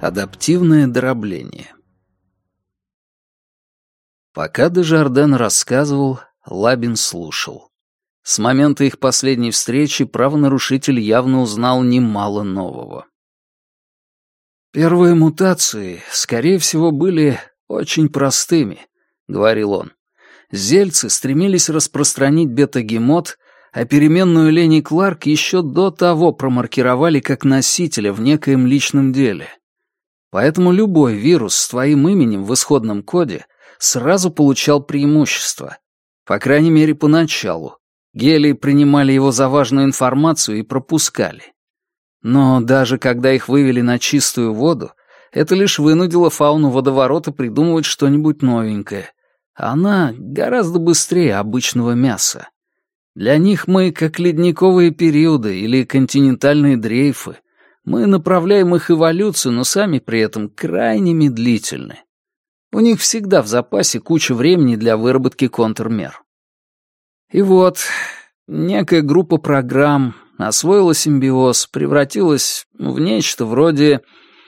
Адаптивное дробление. Пока Дежарден рассказывал, Лабин слушал. С момента их последней встречи правонарушитель явно узнал немало нового. «Первые мутации, скорее всего, были очень простыми», — говорил он. «Зельцы стремились распространить бета-гемот, а переменную Лени Кларк еще до того промаркировали как носителя в некоем личном деле. Поэтому любой вирус с твоим именем в исходном коде сразу получал преимущество. По крайней мере, поначалу. Гелии принимали его за важную информацию и пропускали. Но даже когда их вывели на чистую воду, это лишь вынудило фауну водоворота придумывать что-нибудь новенькое. Она гораздо быстрее обычного мяса. Для них мы как ледниковые периоды или континентальные дрейфы. Мы направляем их эволюцию, но сами при этом крайне медлительны. У них всегда в запасе куча времени для выработки контрмер. И вот, некая группа программ освоила симбиоз, превратилась в нечто вроде,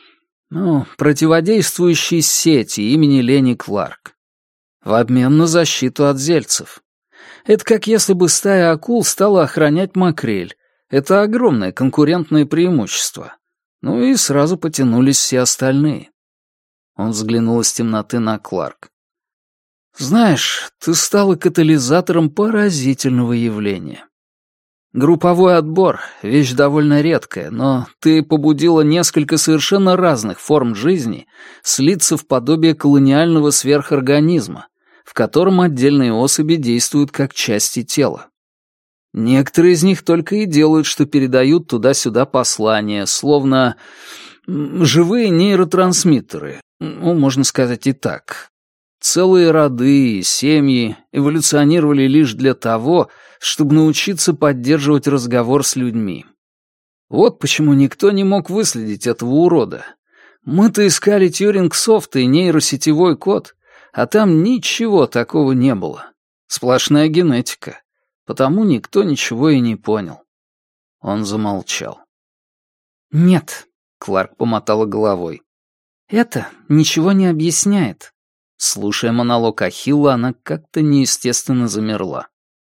противодействующей сети имени Лени Кларк. В обмен на защиту от зельцев. Это как если бы стая акул стала охранять макрель. Это огромное конкурентное преимущество. Ну и сразу потянулись все остальные. Он взглянул из темноты на Кларк. «Знаешь, ты стала катализатором поразительного явления. Групповой отбор — вещь довольно редкая, но ты побудила несколько совершенно разных форм жизни слиться в подобие колониального сверхорганизма, в котором отдельные особи действуют как части тела. Некоторые из них только и делают, что передают туда-сюда послания, словно живые нейротрансмиттеры, можно сказать и так. Целые роды и семьи эволюционировали лишь для того, чтобы научиться поддерживать разговор с людьми. Вот почему никто не мог выследить этого урода. Мы-то искали Тьюринг-софт и нейросетевой код, а там ничего такого не было. Сплошная генетика. Потому никто ничего и не понял. Он замолчал. «Нет», — Кларк помотала головой. «Это ничего не объясняет». Слушая монолог Ахилла, она как-то неестественно замерла.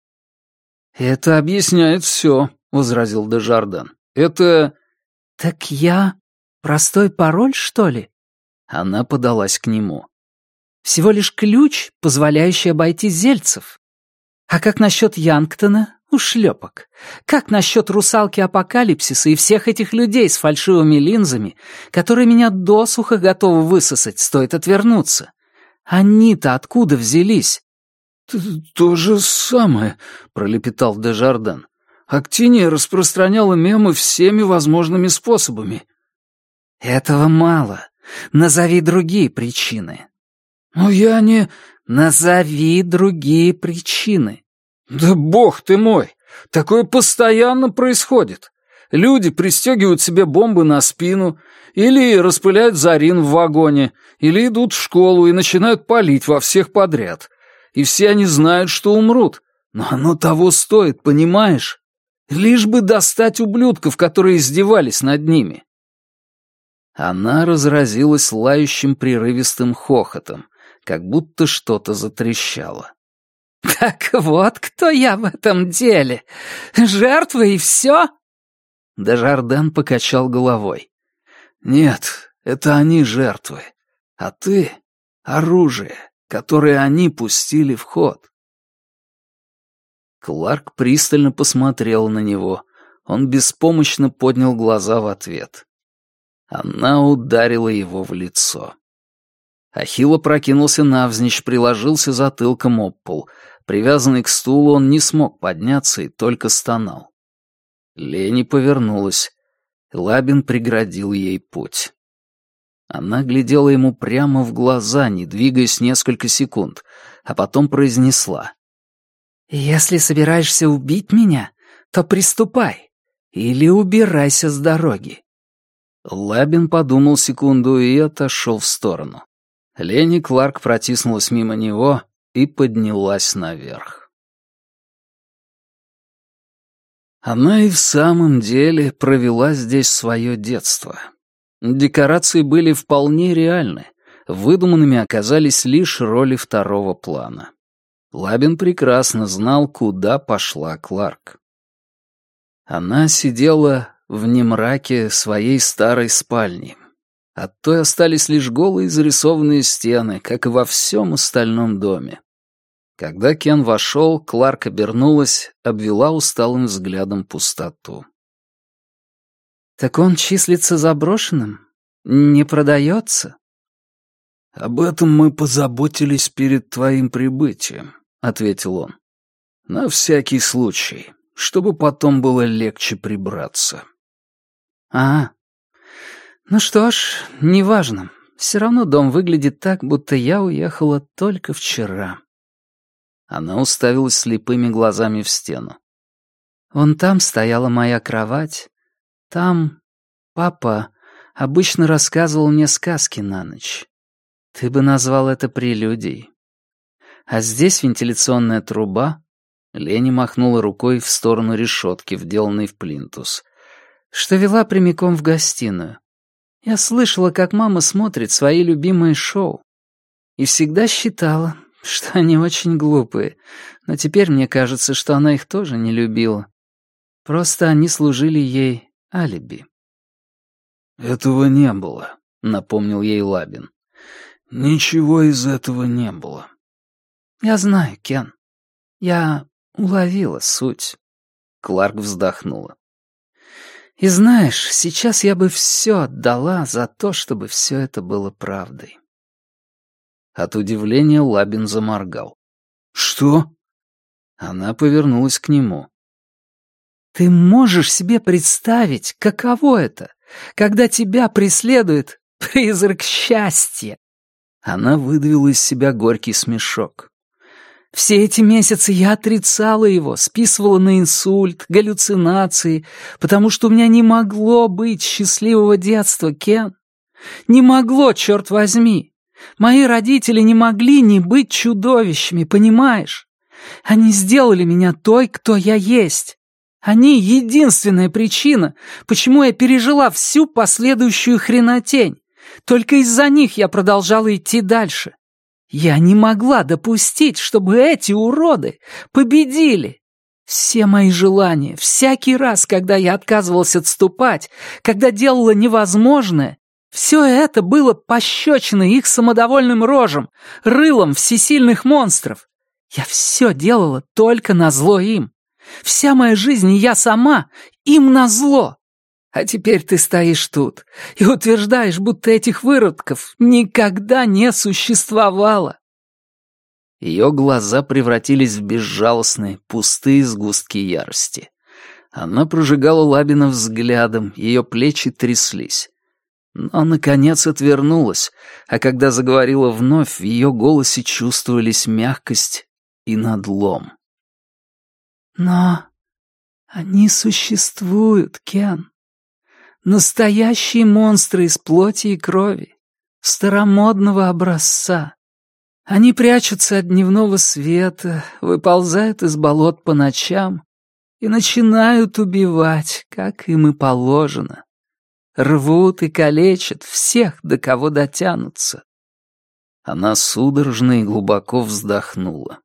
«Это объясняет все», — возразил Дежарден. «Это...» «Так я... простой пароль, что ли?» Она подалась к нему. «Всего лишь ключ, позволяющий обойти зельцев. А как насчет Янгтона, ушлепок? Как насчет русалки Апокалипсиса и всех этих людей с фальшивыми линзами, которые меня досуха готовы высосать, стоит отвернуться? Они-то откуда взялись?» «То же самое», — пролепетал Дежарден. «Актиния распространяла мемы всеми возможными способами». «Этого мало. Назови другие причины». «Но я не...» «Назови другие причины». «Да бог ты мой! Такое постоянно происходит. Люди пристегивают себе бомбы на спину, или распыляют зарин в вагоне, или идут в школу и начинают палить во всех подряд. И все они знают, что умрут. Но оно того стоит, понимаешь? Лишь бы достать ублюдков, которые издевались над ними». Она разразилась лающим прерывистым хохотом, как будто что-то затрещало. «Так вот, кто я в этом деле? Жертва и все?» Дежарден покачал головой. «Нет, это они жертвы, а ты — оружие, которое они пустили в ход». Кларк пристально посмотрел на него. Он беспомощно поднял глаза в ответ. Она ударила его в лицо. Ахилл опрокинулся навзничь, приложился затылком об пол. Привязанный к стулу, он не смог подняться и только стонал. Лени повернулась. Лабин преградил ей путь. Она глядела ему прямо в глаза, не двигаясь несколько секунд, а потом произнесла. «Если собираешься убить меня, то приступай. Или убирайся с дороги». Лабин подумал секунду и отошел в сторону. Лени Кларк протиснулась мимо него и поднялась наверх. Она и в самом деле провела здесь свое детство. Декорации были вполне реальны, выдуманными оказались лишь роли второго плана. Лабин прекрасно знал, куда пошла Кларк. Она сидела в немраке своей старой спальни. От той остались лишь голые зарисованные стены, как и во всем остальном доме. Когда Кен вошел, Кларк обернулась, обвела усталым взглядом пустоту. «Так он числится заброшенным? Не продается?» «Об этом мы позаботились перед твоим прибытием», — ответил он. «На всякий случай, чтобы потом было легче прибраться». Ну что ж, неважно. Все равно дом выглядит так, будто я уехала только вчера». Она уставилась слепыми глазами в стену. «Вон там стояла моя кровать. Там папа обычно рассказывал мне сказки на ночь. Ты бы назвал это прелюдией. А здесь вентиляционная труба». Лени махнула рукой в сторону решетки, вделанной в плинтус, что вела прямиком в гостиную. Я слышала, как мама смотрит свои любимые шоу. И всегда считала, что они очень глупые, но теперь мне кажется, что она их тоже не любила. Просто они служили ей алиби. «Этого не было», — напомнил ей Лабин. «Ничего из этого не было». «Я знаю, Кен. Я уловила суть». Кларк вздохнула. «И знаешь, сейчас я бы все отдала за то, чтобы все это было правдой». От удивления Лабин заморгал. «Что?» Она повернулась к нему. «Ты можешь себе представить, каково это, когда тебя преследует призрак счастья?» Она выдавила из себя горький смешок. «Все эти месяцы я отрицала его, списывала на инсульт, галлюцинации, потому что у меня не могло быть счастливого детства, Кен. Не могло, черт возьми. Мои родители не могли не быть чудовищами, понимаешь? Они сделали меня той, кто я есть. Они — единственная причина, почему я пережила всю последующую хренотень. Только из-за них я продолжала идти дальше. Я не могла допустить, чтобы эти уроды победили. Все мои желания, всякий раз, когда я отказывалась отступать, когда делала невозможное, все это было пощечиной их самодовольным рожам, рылом всесильных монстров. Я все делала только назло им. Вся моя жизнь и я сама им назло. А теперь ты стоишь тут и утверждаешь, будто этих выродков никогда не существовало». Ее глаза превратились в безжалостные, пустые сгустки ярости. Она прожигала Лабина взглядом, ее плечи тряслись. Но, наконец, отвернулась, а когда заговорила вновь, в ее голосе чувствовались мягкость и надлом. «Но они существуют, Кен. Настоящие монстры из плоти и крови, старомодного образца. Они прячутся от дневного света, выползают из болот по ночам и начинают убивать, как им и положено. Рвут и калечат всех, до кого дотянутся». Она судорожно и глубоко вздохнула.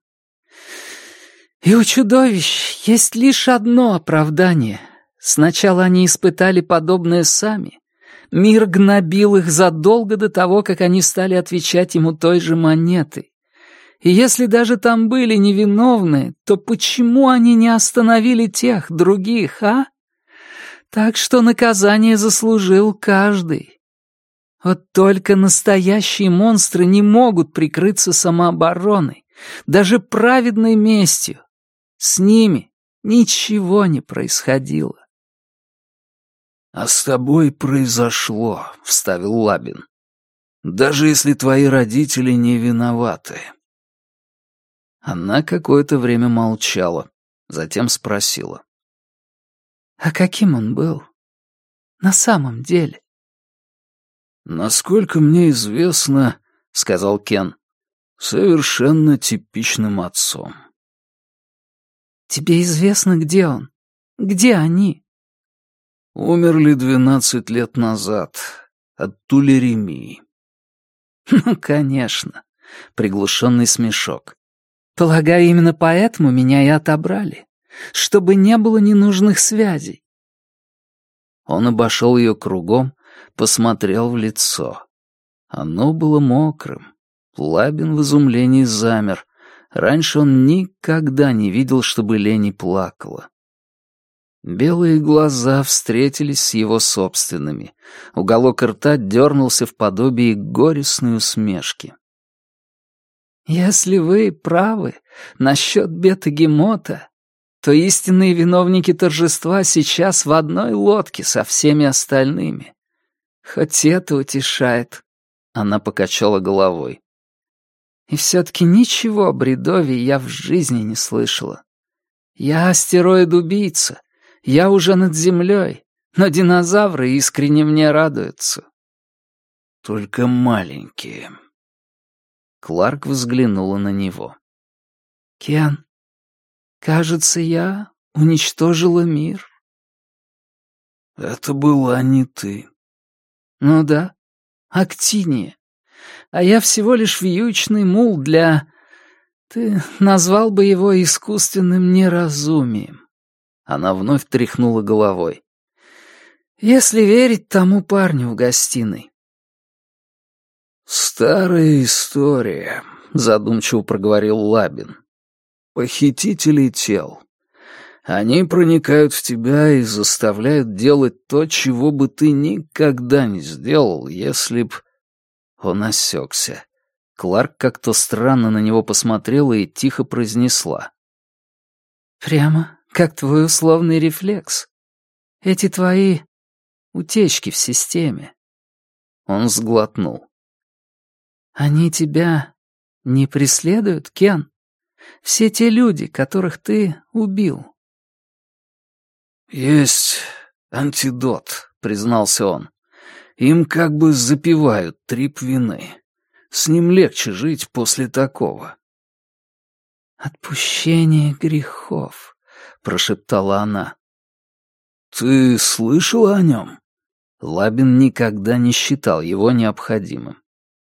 «И у чудовищ есть лишь одно оправдание. Сначала они испытали подобное сами. Мир гнобил их задолго до того, как они стали отвечать ему той же монетой. И если даже там были невиновные, то почему они не остановили тех, других, а? Так что наказание заслужил каждый. Вот только настоящие монстры не могут прикрыться самообороной, даже праведной местью. С ними ничего не происходило». «А с тобой произошло», — вставил Лабин. «Даже если твои родители не виноваты». Она какое-то время молчала, затем спросила. «А каким он был? На самом деле?» «Насколько мне известно, — сказал Кен, — совершенно типичным отцом». «Тебе известно, где он? Где они?» «Умерли 12 лет назад. от тулеремии». Ну, конечно. Приглушенный смешок. Полагаю, именно поэтому меня и отобрали. Чтобы не было ненужных связей. Он обошел ее кругом, посмотрел в лицо. Оно было мокрым. Лабин в изумлении замер. Раньше он никогда не видел, чтобы Лени плакала. Белые глаза встретились с его собственными. Уголок рта дернулся в подобии горестной усмешки. «Если вы правы насчет бета-гемота, то истинные виновники торжества сейчас в одной лодке со всеми остальными. Хоть это утешает». Она покачала головой. «И все-таки ничего о бредове я в жизни не слышала. Я астероид-убийца. Я уже над землей, но динозавры искренне мне радуются». «Только маленькие». Кларк взглянула на него. «Кен, кажется, я уничтожила мир». «Это была не ты». «Ну да, Актиния. А я всего лишь вьючный мул для... Ты назвал бы его искусственным неразумием». Она вновь тряхнула головой. «Если верить тому парню в гостиной». «Старая история», — задумчиво проговорил Лабин. «Похитители тел. Они проникают в тебя и заставляют делать то, чего бы ты никогда не сделал, если б...» Он осекся. Кларк как-то странно на него посмотрела и тихо произнесла. «Прямо как твой условный рефлекс. Эти твои утечки в системе». Он сглотнул. «Они тебя не преследуют, Кен? Все те люди, которых ты убил?» «Есть антидот», — признался он. «Им как бы запивают трип вины. С ним легче жить после такого». «Отпущение грехов», — прошептала она. «Ты слышала о нем?» Лабин никогда не считал его необходимым.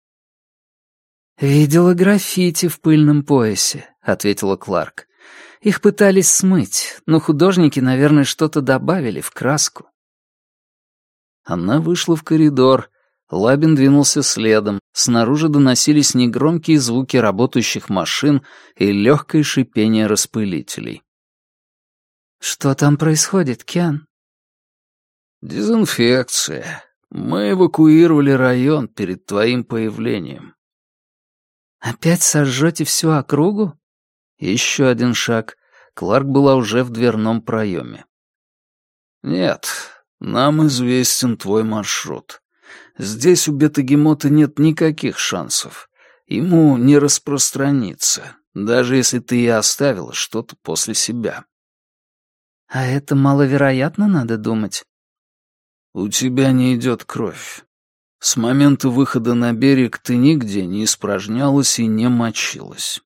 «Видела граффити в пыльном поясе», — ответила Кларк. «Их пытались смыть, но художники, наверное, что-то добавили в краску». Она вышла в коридор. Лабин двинулся следом. Снаружи доносились негромкие звуки работающих машин и легкое шипение распылителей. «Что там происходит, Кен?» «Дезинфекция. Мы эвакуировали район перед твоим появлением». «Опять сожжете всю округу?» Еще один шаг. Кларк была уже в дверном проеме. «Нет, нам известен твой маршрут. Здесь у бета-гемота нет никаких шансов. Ему не распространиться, даже если ты и оставила что-то после себя». «А это маловероятно, надо думать». «У тебя не идет кровь. С момента выхода на берег ты нигде не испражнялась и не мочилась».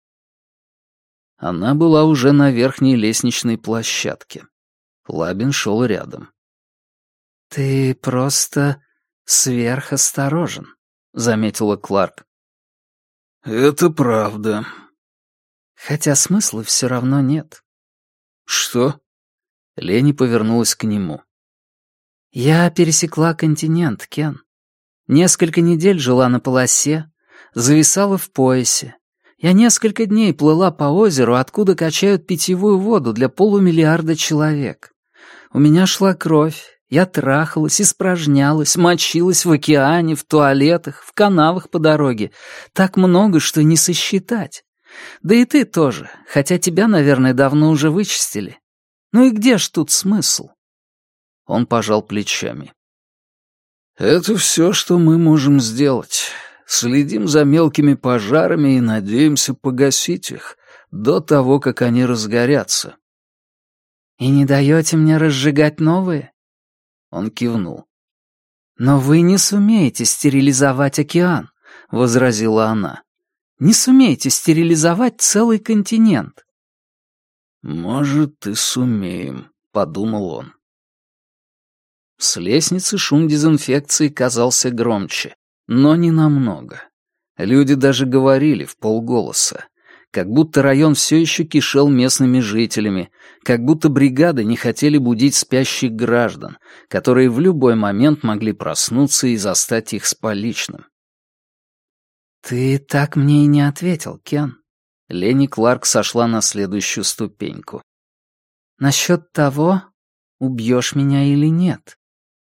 Она была уже на верхней лестничной площадке. Лабин шел рядом. «Ты просто сверхосторожен», — заметила Кларк. «Это правда». «Хотя смысла все равно нет». «Что?» Лени повернулась к нему. «Я пересекла континент, Кен. Несколько недель жила на полосе, зависала в поясе. Я несколько дней плыла по озеру, откуда качают питьевую воду для 500 000 человек. У меня шла кровь, я трахалась, испражнялась, мочилась в океане, в туалетах, в канавах по дороге. Так много, что не сосчитать. Да и ты тоже, хотя тебя, наверное, давно уже вычистили. Ну и где ж тут смысл?» Он пожал плечами. «Это все, что мы можем сделать. Следим за мелкими пожарами и надеемся погасить их до того, как они разгорятся». «И не даете мне разжигать новые?» Он кивнул. «Но вы не сумеете стерилизовать океан», — возразила она. «Не сумеете стерилизовать целый континент». «Может, и сумеем», — подумал он. С лестницы шум дезинфекции казался громче, но не намного. Люди даже говорили вполголоса, как будто район все еще кишел местными жителями, как будто бригады не хотели будить спящих граждан, которые в любой момент могли проснуться и застать их с поличным. «Ты так мне и не ответил, Кен». Ленни Кларк сошла на следующую ступеньку. «Насчет того, убьешь меня или нет?»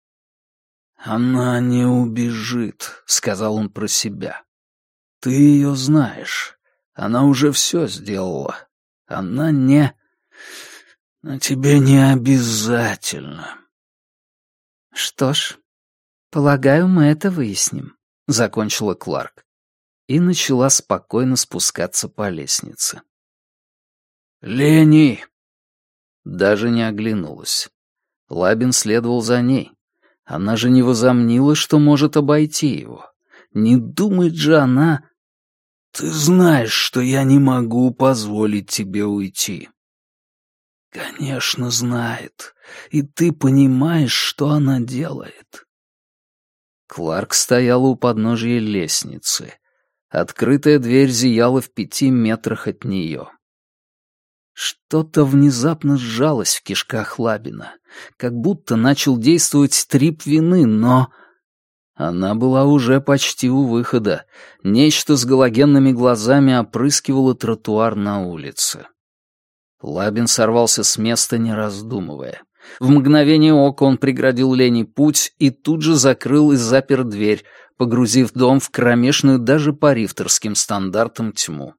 «Она не убежит», — сказал он про себя. «Ты ее знаешь. Она уже все сделала. Она не... А тебе не обязательно». «Что ж, полагаю, мы это выясним», — закончила Кларк и начала спокойно спускаться по лестнице. «Ленни!» Даже не оглянулась. Лабин следовал за ней. Она же не возомнила, что может обойти его. Не думает же она... «Ты знаешь, что я не могу позволить тебе уйти». «Конечно, знает. И ты понимаешь, что она делает». Кларк стояла у подножия лестницы. Открытая дверь зияла в 5 метрах от нее. Что-то внезапно сжалось в кишках Лабина, как будто начал действовать стрип вины, но... Она была уже почти у выхода. Нечто с галогенными глазами опрыскивало тротуар на улице. Лабин сорвался с места, не раздумывая. В мгновение ока он преградил Ленни путь и тут же закрыл и запер дверь, погрузив дом в кромешную даже по рифтерским стандартам тьму.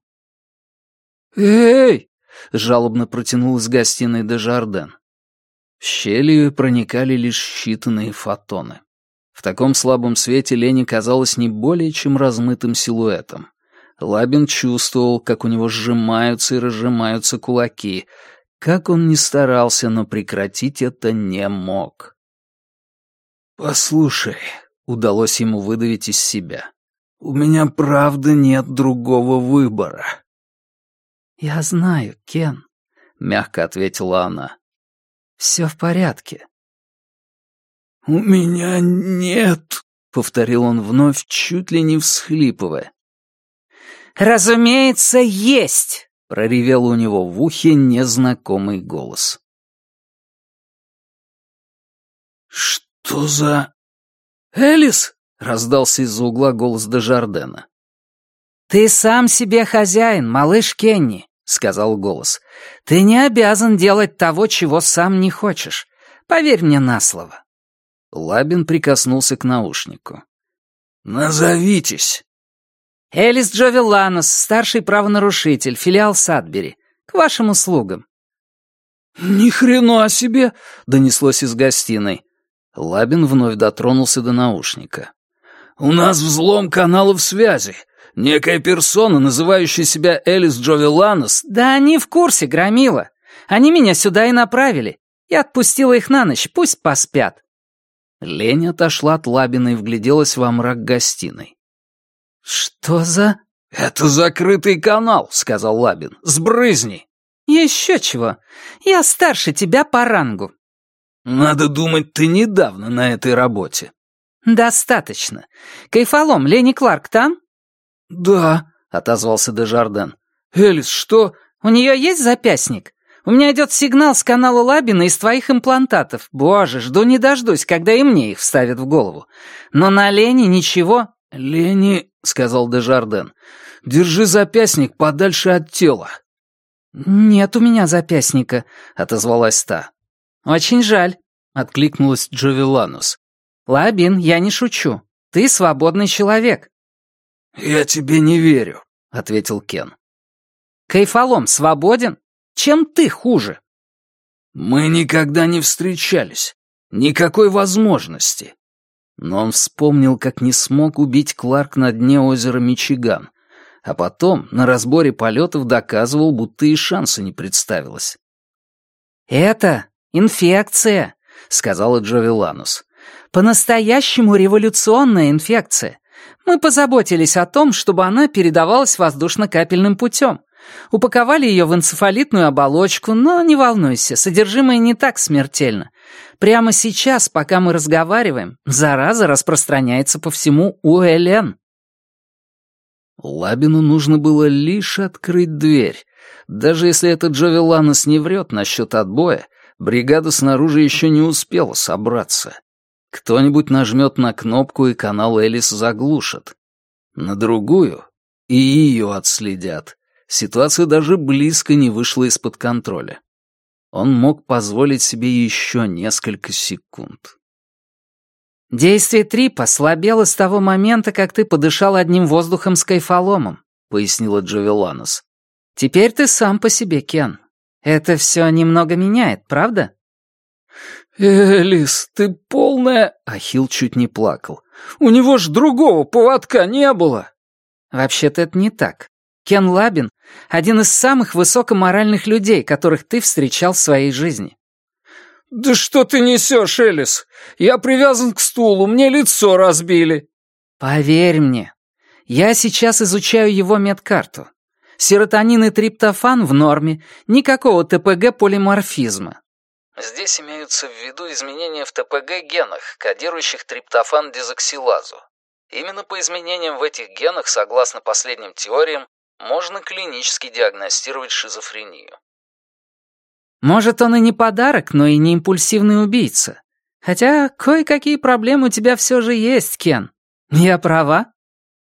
«Эй!» — жалобно протянул из гостиной Дежарден. В щели проникали лишь считанные фотоны. В таком слабом свете Ленни казалась не более чем размытым силуэтом. Лабин чувствовал, как у него сжимаются и разжимаются кулаки. Как он ни старался, но прекратить это не мог. «Послушай», — удалось ему выдавить из себя, — «у меня правда нет другого выбора». «Я знаю, Кен», — мягко ответила она. «Все в порядке». «У меня нет», — повторил он вновь, чуть ли не всхлипывая. «Разумеется, есть!» — проревел у него в ухе незнакомый голос. «Что за...» «Элис!» — раздался из-за угла голос Дежардена. «Ты сам себе хозяин, малыш Кенни», — сказал голос. «Ты не обязан делать того, чего сам не хочешь. Поверь мне на слово». Лабин прикоснулся к наушнику. «Назовитесь». «Элис Джовеланос, старший правонарушитель, филиал Садбери. К вашим услугам». «Ни хрена себе!» — донеслось из гостиной. Лабин вновь дотронулся до наушника. «У нас взлом каналов связи. Некая персона, называющая себя Элис Джовеланос...» «Да они в курсе, громила. Они меня сюда и направили. Я отпустила их на ночь, пусть поспят». Лень отошла от Лабина и вгляделась во мрак гостиной. «Что за...» «Это закрытый канал», — сказал Лабин. «Сбрызни». «Еще чего. Я старше тебя по рангу». «Надо думать, ты недавно на этой работе». «Достаточно. Кайфолом, Ленни Кларк там?» «Да», — отозвался Дежарден. «Элис, что...» «У нее есть запястник? У меня идет сигнал с канала Лабина из твоих имплантатов. Боже, жду не дождусь, когда и мне их вставят в голову. Но на Ленни ничего...» «Ленни», — сказал Дежарден, — «держи запястник подальше от тела». «Нет у меня запястника», — отозвалась та. «Очень жаль», — откликнулась Джовеланос. «Лабин, я не шучу. Ты свободный человек». «Я тебе не верю», — ответил Кен. «Кайфолом свободен? Чем ты хуже?» «Мы никогда не встречались. Никакой возможности». Но он вспомнил, как не смог убить Кларк на дне озера Мичиган, а потом на разборе полетов доказывал, будто и шанса не представилось. «Это инфекция», — сказала Джовеланос. «По-настоящему революционная инфекция. Мы позаботились о том, чтобы она передавалась воздушно-капельным путем. Упаковали ее в энцефалитную оболочку, но не волнуйся, содержимое не так смертельно. Прямо сейчас, пока мы разговариваем, зараза распространяется по всему УЛН. Лабину нужно было лишь открыть дверь. Даже если этот Джовеланос не врет насчет отбоя, бригада снаружи еще не успела собраться. Кто-нибудь нажмет на кнопку, и канал Элис заглушат. На другую — и ее отследят. Ситуация даже близко не вышла из-под контроля. Он мог позволить себе еще несколько секунд. «Действие трипа слабело с того момента, как ты подышал одним воздухом с кайфоломом», — пояснила Джовеланос. «Теперь ты сам по себе, Кен. Это все немного меняет, правда?» «Элис, ты полная...» — Ахилл чуть не плакал. «У него ж другого поводка не было!» «Вообще-то это не так. Кен Лабин — один из самых высокоморальных людей, которых ты встречал в своей жизни». «Да что ты несешь, Элис? Я привязан к стулу, мне лицо разбили». «Поверь мне, я сейчас изучаю его медкарту. Серотонин и триптофан в норме, никакого ТПГ-полиморфизма». Здесь имеются в виду изменения в ТПГ-генах, кодирующих триптофан-дезоксилазу. Именно по изменениям в этих генах, согласно последним теориям, можно клинически диагностировать шизофрению. Может, он и не подарок, но и не импульсивный убийца. Хотя кое-какие проблемы у тебя все же есть, Кен. Я права?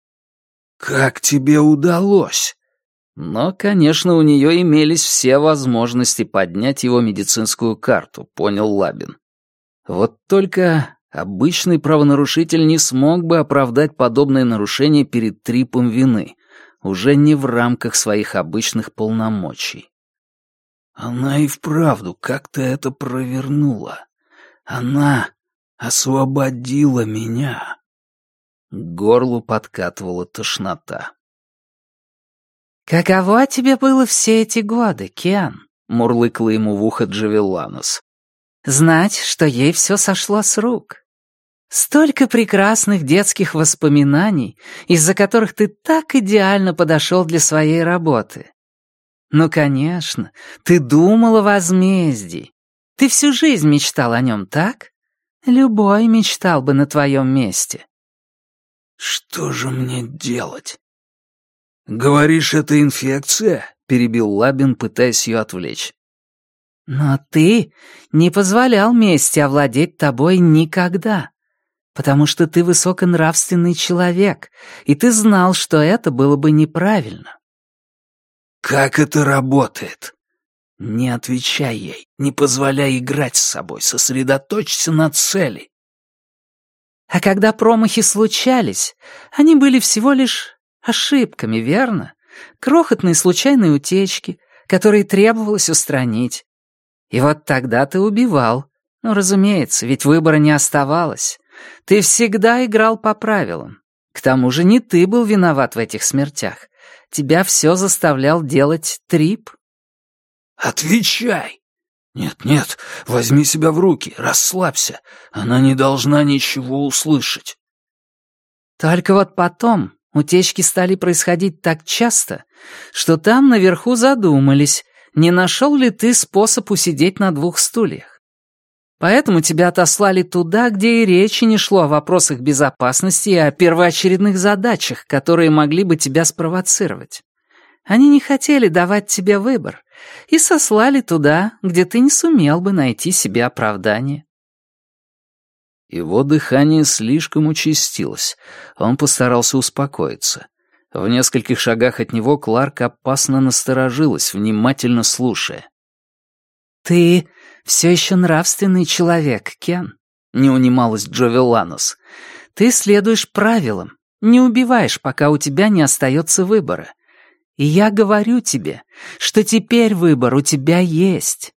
«Как тебе удалось?» Но, конечно, у нее имелись все возможности поднять его медицинскую карту, понял Лабин. Вот только обычный правонарушитель не смог бы оправдать подобное нарушение перед трипом вины, уже не в рамках своих обычных полномочий. Она и вправду как-то это провернула. Она освободила меня. К горлу подкатывала тошнота. «Каково тебе было все эти годы, Кен?» — мурлыкала ему в ухо Джовеланос. «Знать, что ей все сошло с рук. Столько прекрасных детских воспоминаний, из-за которых ты так идеально подошел для своей работы. Ну, конечно, ты думал о возмездии. Ты всю жизнь мечтал о нем, так? Любой мечтал бы на твоем месте». «Что же мне делать?» «Говоришь, это инфекция?» — перебил Лабин, пытаясь ее отвлечь. «Но ты не позволял мести овладеть тобой никогда, потому что ты высоконравственный человек, и ты знал, что это было бы неправильно». «Как это работает?» «Не отвечай ей, не позволяй играть с собой, сосредоточься на цели». А когда промахи случались, они были всего лишь ошибками, верно? Крохотные случайные утечки, которые требовалось устранить. И вот тогда ты убивал. Ну, разумеется, ведь выбора не оставалось. Ты всегда играл по правилам. К тому же не ты был виноват в этих смертях. Тебя все заставлял делать трип. «Отвечай!» «Нет, возьми себя в руки, расслабься. Она не должна ничего услышать». Только вот потом утечки стали происходить так часто, что там наверху задумались, не нашел ли ты способ усидеть на двух стульях. Поэтому тебя отослали туда, где и речи не шло о вопросах безопасности и о первоочередных задачах, которые могли бы тебя спровоцировать. Они не хотели давать тебе выбор и сослали туда, где ты не сумел бы найти себе оправдание. Его дыхание слишком участилось. Он постарался успокоиться. В нескольких шагах от него Кларк опасно насторожилась, внимательно слушая. «Ты все еще нравственный человек, Кен», — не унималась Джовеланос. «Ты следуешь правилам, не убиваешь, пока у тебя не остается выбора. И я говорю тебе, что теперь выбор у тебя есть».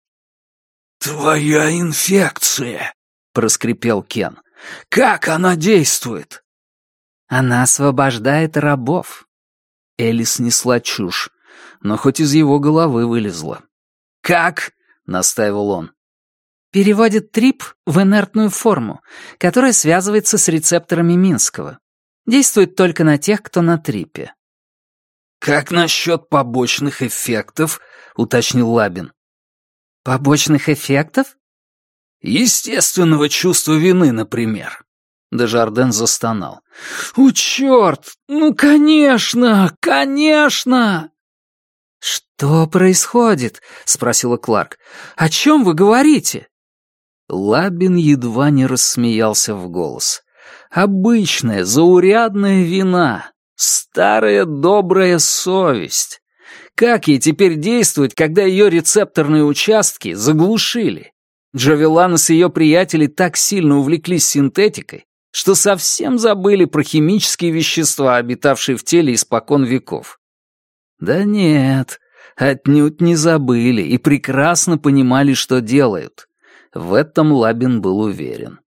«Твоя инфекция», — проскрипел Кен. «Как она действует?» «Она освобождает рабов». Элис несла чушь, но хоть из его головы вылезла. «Как?» — настаивал он. «Переводит трип в инертную форму, которая связывается с рецепторами Минского. Действует только на тех, кто на трипе». «Как насчет побочных эффектов?» — уточнил Лабин. «Побочных эффектов?» «Естественного чувства вины, например». Дежарден застонал. «О, черт! Ну, конечно! Конечно!» «Что происходит?» — спросила Кларк. «О чем вы говорите?» Лабин едва не рассмеялся в голос. Обычная, заурядная вина. Старая добрая совесть. Как ей теперь действовать, когда ее рецепторные участки заглушили? Джавеланос и ее приятели так сильно увлеклись синтетикой, что совсем забыли про химические вещества, обитавшие в теле испокон веков. Да нет, отнюдь не забыли и прекрасно понимали, что делают. В этом Лабин был уверен.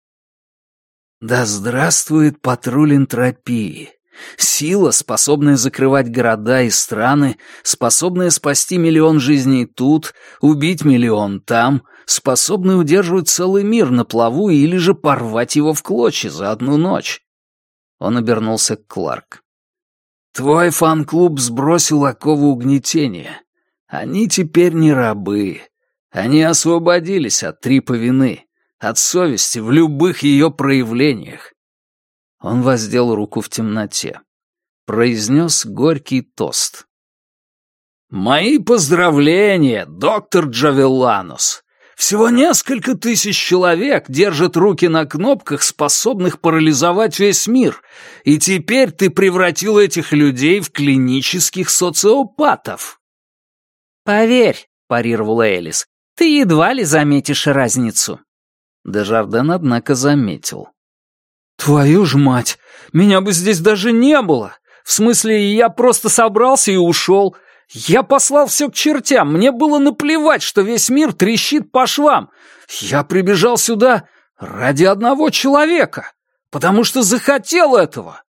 Да здравствует патруль энтропии. Сила, способная закрывать города и страны, способная спасти миллион жизней тут, убить миллион там, способная удерживать целый мир на плаву или же порвать его в клочья за одну ночь. Он обернулся к Кларк. «Твой фан-клуб сбросил оковы угнетения. Они теперь не рабы. Они освободились от трипа вины, от совести в любых ее проявлениях». Он воздел руку в темноте. Произнес горький тост. «Мои поздравления, доктор Джавеланос! Всего несколько тысяч человек держат руки на кнопках, способных парализовать весь мир, и теперь ты превратил этих людей в клинических социопатов». «Поверь», — парировала Элис, — «ты едва ли заметишь разницу». Дежарден, однако, заметил. «Твою ж мать! Меня бы здесь даже не было! В смысле, я просто собрался и ушел. Я послал все к чертям, мне было наплевать, что весь мир трещит по швам. Я прибежал сюда ради одного человека, потому что захотел этого».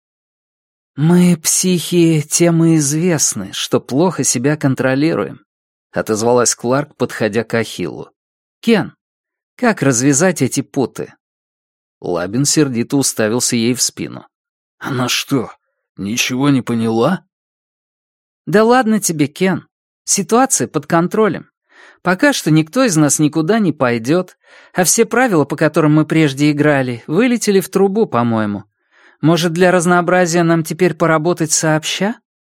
«Мы, психи, тем и известны, что плохо себя контролируем», — отозвалась Кларк, подходя к Ахиллу. «Кен, как развязать эти путы?» Лабин сердито уставился ей в спину. «Она что, ничего не поняла?» «Да ладно тебе, Кен. Ситуация под контролем. Пока что никто из нас никуда не пойдет, а все правила, по которым мы прежде играли, вылетели в трубу, по-моему. Может, для разнообразия нам теперь поработать сообща?»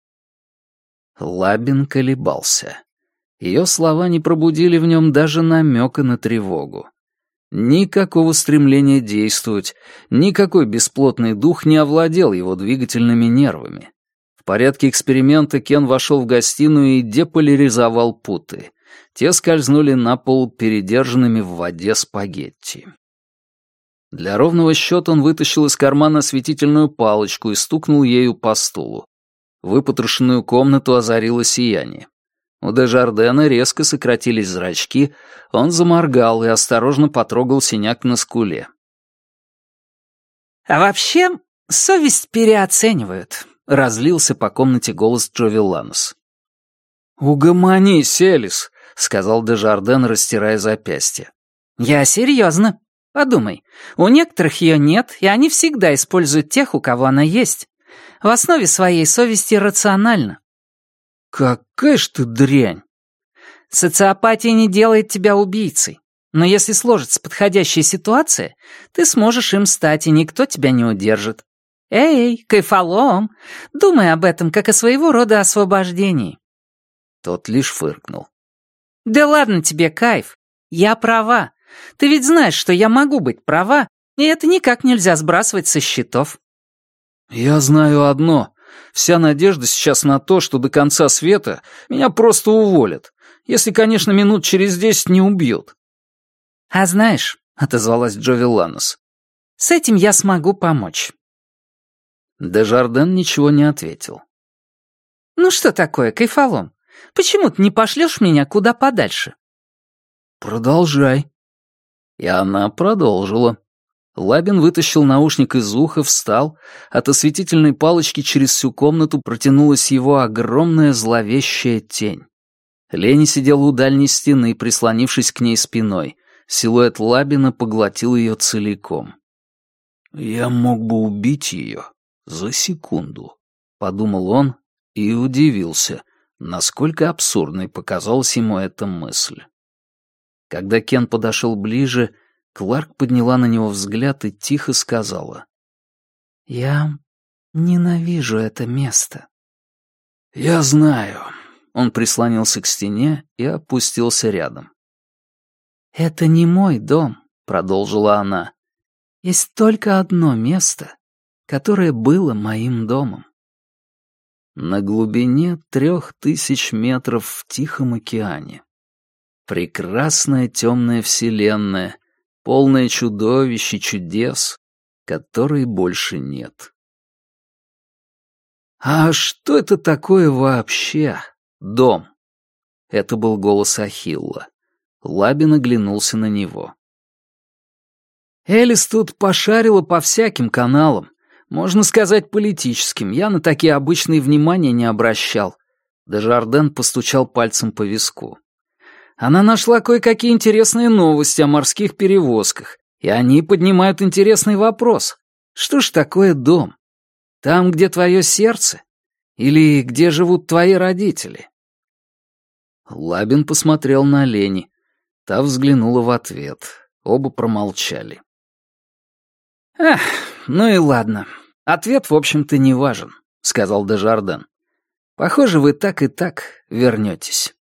Лабин колебался. Ее слова не пробудили в нем даже намека на тревогу. Никакого стремления действовать, никакой бесплотный дух не овладел его двигательными нервами. В порядке эксперимента Кен вошел в гостиную и деполяризовал путы. Те скользнули на пол передержанными в воде спагетти. Для ровного счета он вытащил из кармана осветительную палочку и стукнул ею по стулу. Выпотрошенную комнату озарило сияние. У Дежардена резко сократились зрачки, он заморгал и осторожно потрогал синяк на скуле. «А вообще, совесть переоценивают», — разлился по комнате голос Джавеланос. «Угомонись, Элис», — сказал Дежарден, растирая запястье. «Я серьезно. Подумай, у некоторых ее нет, и они всегда используют тех, у кого она есть. В основе своей совести рациональна». «Какая ж ты дрянь!» «Социопатия не делает тебя убийцей. Но если сложится подходящая ситуация, ты сможешь им стать, и никто тебя не удержит. Эй, кайфолом, думай об этом как о своего рода освобождении». Тот лишь фыркнул. «Да ладно тебе, Кайф. Я права. Ты ведь знаешь, что я могу быть права, и это никак нельзя сбрасывать со счетов». «Я знаю одно. Вся надежда сейчас на то, что до конца света меня просто уволят. Если, конечно, минут через 10 не убьют». «А знаешь», — отозвалась Джавеланос, — «с этим я смогу помочь». Дежарден ничего не ответил. «Ну что такое, кайфолом? Почему ты не пошлешь меня куда подальше?» «Продолжай». И она продолжила. Лабин вытащил наушник из уха, встал. От осветительной палочки через всю комнату протянулась его огромная зловещая тень. Лени сидела у дальней стены, прислонившись к ней спиной. Силуэт Лабина поглотил ее целиком. «Я мог бы убить ее за секунду», — подумал он и удивился, насколько абсурдной показалась ему эта мысль. Когда Кен подошел ближе, Кларк подняла на него взгляд и тихо сказала: «Я ненавижу это место». «Я знаю». Он прислонился к стене и опустился рядом. «Это не мой дом», — продолжила она. «Есть только одно место, которое было моим домом». На глубине 3000 метров в Тихом океане. Прекрасная темная вселенная, полная чудовищ и чудес, которой больше нет. «А что это такое вообще, дом?» Это был голос Ахилла. Лабин оглянулся на него. «Элис тут пошарила по всяким каналам, можно сказать, политическим. Я на такие обычные внимания не обращал». Дежарден постучал пальцем по виску. «Она нашла кое-какие интересные новости о морских перевозках, и они поднимают интересный вопрос. Что ж такое дом? Там, где твое сердце? Или где живут твои родители?» Лабин посмотрел на Лени. Та взглянула в ответ. Оба промолчали. «Эх, ну и ладно. Ответ, в общем-то, не важен», — сказал Дежарден. «Похоже, вы так и так вернетесь».